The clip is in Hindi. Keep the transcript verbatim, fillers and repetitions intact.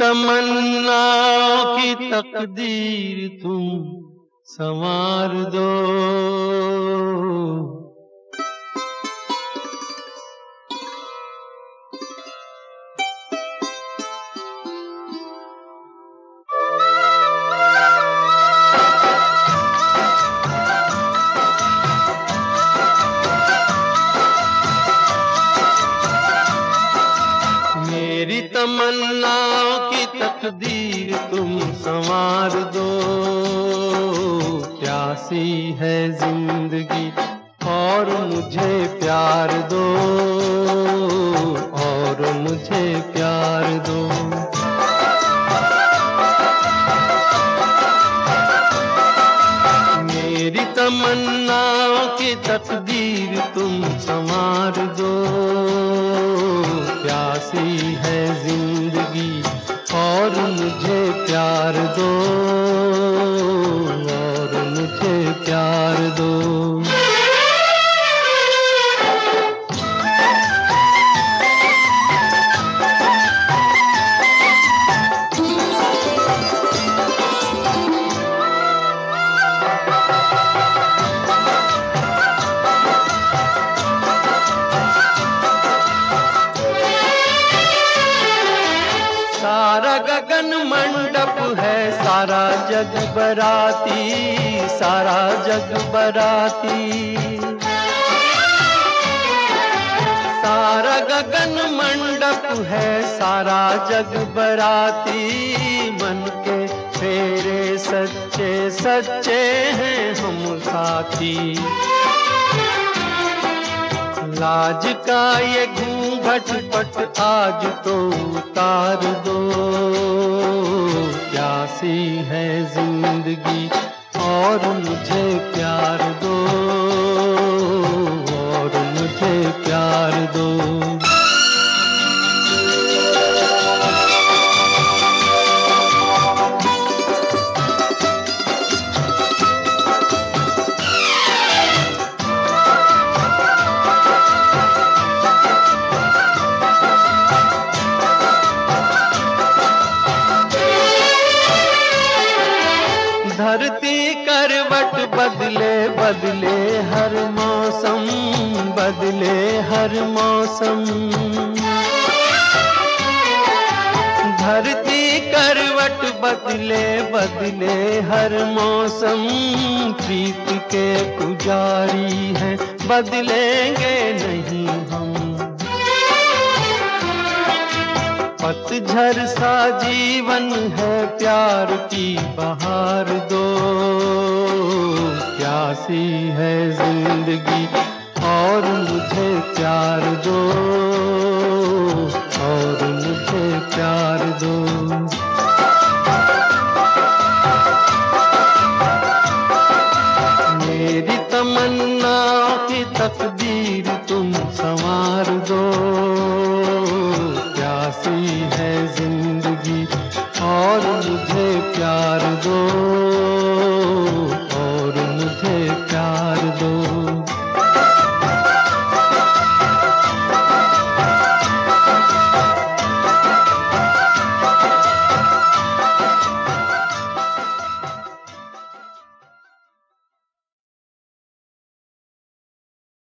तमन्नाओं की तकदीर तुम संवार दो। मेरी तमन्नाओं की तकदीर तुम संवार दो। प्यासी है जिंदगी और मुझे प्यार दो, और मुझे प्यार दो। मेरी तमन्नाओं की तकदीर तुम संवार दो। प्यासी है जिंदगी और मुझे प्यार दो, और मुझे प्यार दो। सारा गगन मंडप है, सारा जग बराती, सारा जग बराती। सारा गगन मंडप है, सारा जग बराती। मन के फेरे सच्चे सच्चे हैं हम साथी। लाज का ये घूंघट पट आज तो उतार दो। प्यासी है जिंदगी और मुझे प्यार दो, और मुझे प्यार दो। धरती करवट बदले बदले हर मौसम, बदले हर मौसम। धरती करवट बदले बदले हर मौसम। प्रीत के पुजारी हैं, बदलेंगे नहीं हम। पतझर सा जीवन है, प्यार की बहार दो। प्यासी है जिंदगी और मुझे प्यार दो, और मुझे प्यार दो।